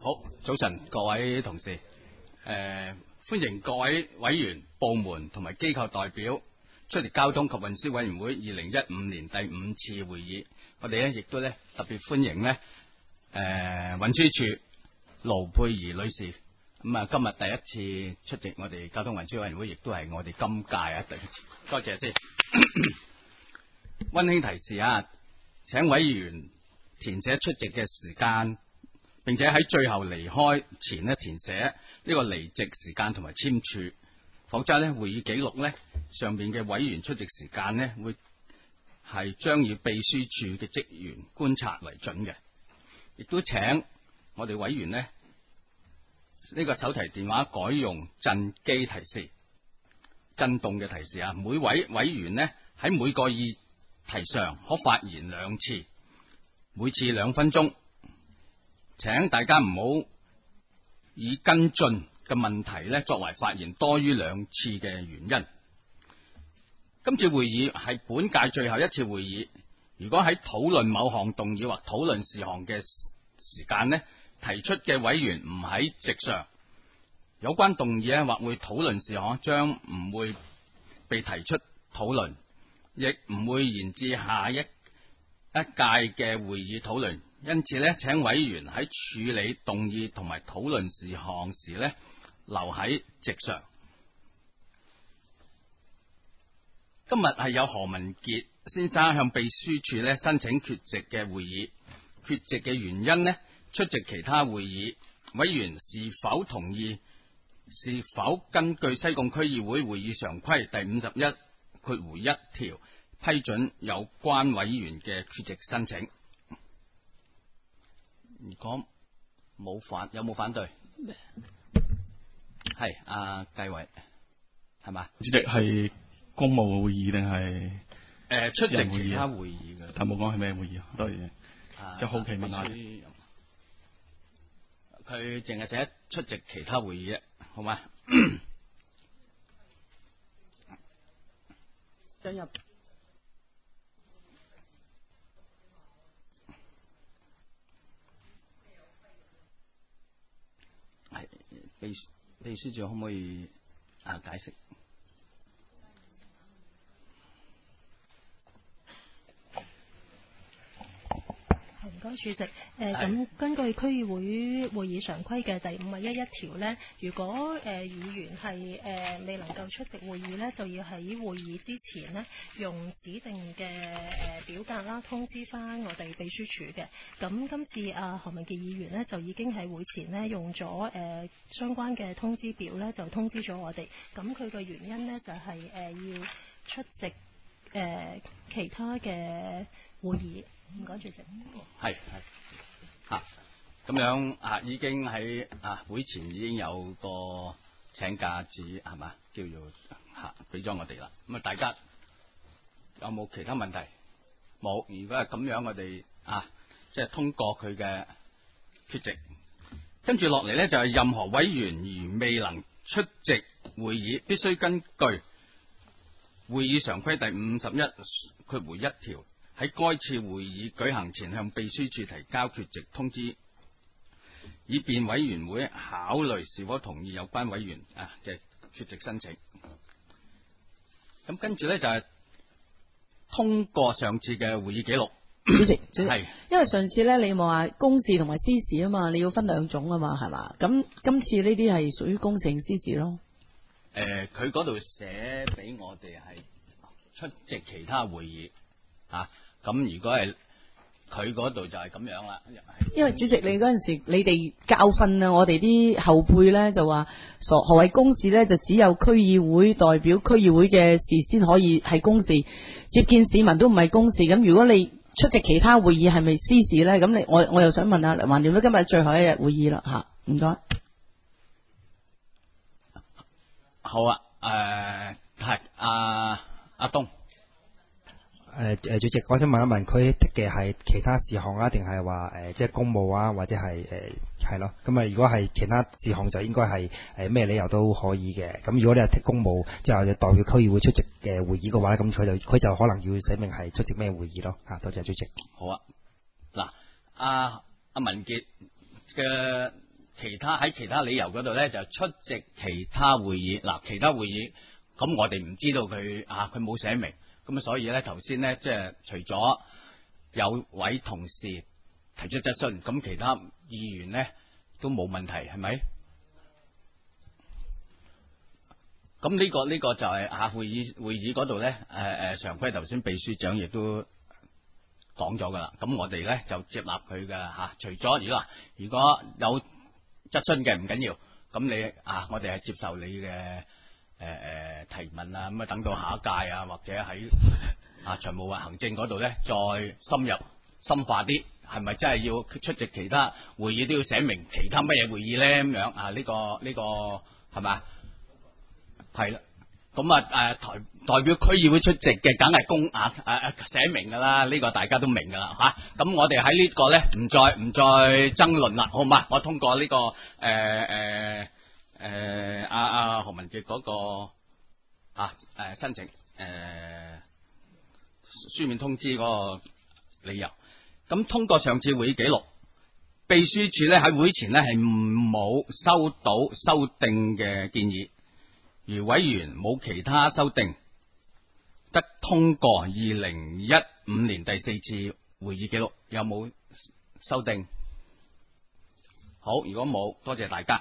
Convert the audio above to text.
好，早晨各位同事，歡迎各位委員、部門同埋機構代表出席交通及運輸委員會2015年第5次會議。我哋亦都特別歡迎運輸署盧佩儀女士。咁啊，今日第一次出席我哋交通運輸委員會，亦都係我哋今屆第一次。多謝先。溫馨提示啊，請委員填寫出席嘅時間，並且喺最後離開前填寫呢個離席時間同埋簽署，否則會議記錄上面嘅委員出席時間會係將以秘書處嘅職員觀察為準嘅。亦都請我哋委員呢個手提電話改用震機提示，震動嘅提示啊。每位委員喺每個議題上可發言2次，每次2分鐘。請大家唔好以跟進嘅問題作為發言多於2次嘅原因。今次會議係本屆最後一次會議，如果喺討論某項動議或討論事項嘅時間提出嘅委員唔喺席上，有關動議或會討論事項將唔會被提出討論，亦唔會延至下一屆嘅會議討論。因此請委員喺處理動議同埋討論事項時留喺席上。今日係有何文傑先生向秘書處申請缺席嘅會議，缺席嘅原因出席其他會議。委員是否同意？是否根據西貢區議會會議常規第51(1) 條批准有關委員嘅缺席申請？如果有冇反對？係阿繼偉係嘛？ 主席係公務會議定係出席其他會議嘅？ 但冇講係咩會議啊？多謝。就好奇問下， 佢淨係寫出席其他會議啫，好嘛？進入。係秘書長可唔可以解釋？ 唔該，主席。咁根據區議會會議常規嘅第51(1) 條呢，如果議員係未能夠出席會議呢，就要喺會議之前呢，用指定嘅表格啦通知翻我哋秘書處嘅。咁今次何文傑議員呢，就已經喺會前呢，用咗相關嘅通知表呢，就通知咗我哋。咁佢嘅原因呢，就係要出席其他嘅會議。唔該，主席。 係咁樣已經喺會前已經有個請假紙係嘛，叫做俾咗我哋啦。咁大家有冇其他問題？冇。如果係咁樣，我哋即係通過佢嘅缺席。跟住落嚟就係任何委員如未能出席會議，必須根據會議常規第51(1) 條。喺該次會議舉行前向秘書處提交缺席通知，以便委員會考慮是否同意有關委員嘅缺席申請。咁跟住就係通過上次嘅會議記錄。 主席係，因為上次你話公事同埋私事啊嘛，你要分2種啊嘛，係嘛？咁今次呢啲係屬於公事定私事咯？ 佢嗰度寫俾我哋係出席其他會議咁如果係佢嗰度就係咁樣啦。 因為主席你嗰陣時，你哋教訓我哋啲後輩咧，就話何謂公事咧，就只有區議會代表區議會嘅事先可以係公事，接見市民都唔係公事。咁如果你出席其他會議係咪私事咧？咁我又想問下，橫掂都今日最後一日會議啦吓，唔該。 好啊，係阿東。 主席，我想問一問，佢剔嘅係其他事項啊，定係話即係公務啊，或者係係咯？咁如果係其他事項，就應該係咩理由都可以嘅。咁如果你係剔公務，即係代表區議會出席嘅會議嘅話，咁佢就可能要寫明係出席咩會議咯。多謝主席。 好啊，嗱，阿文傑嘅其他理由嗰度咧就出席其他會議。嗱，其他會議咁我哋唔知道佢冇寫明，咁所以咧頭先咧即係除咗有位同事提出質詢，咁其他議員咧都冇問題，係咪？咁呢個就係會議嗰度咧，常規頭先秘書長亦都講咗噶啦。咁我哋咧就接納佢嘅吓，除咗如果有質詢嘅唔緊要，咁你我哋係接受你嘅提問啊，咁等到下一屆啊，或者喺財務或行政嗰度咧再深化啲，係咪真係要出席其他會議都要寫明其他乜嘢會議咧？咁樣呢個係咪？係啦，咁代表區議會出席嘅，梗係寫明噶啦，呢個大家都明噶啦吓。咁我哋喺呢個咧唔再爭論啦，好嘛？我通過呢個何文傑嗰個申請書面通知嗰個理由。咁通過上次會議記錄，秘書處咧喺會前咧係冇收到修訂嘅建議。如委員冇其他修訂，得通過2015年第4次會議記錄。有冇修訂？好，如果冇，多謝大家。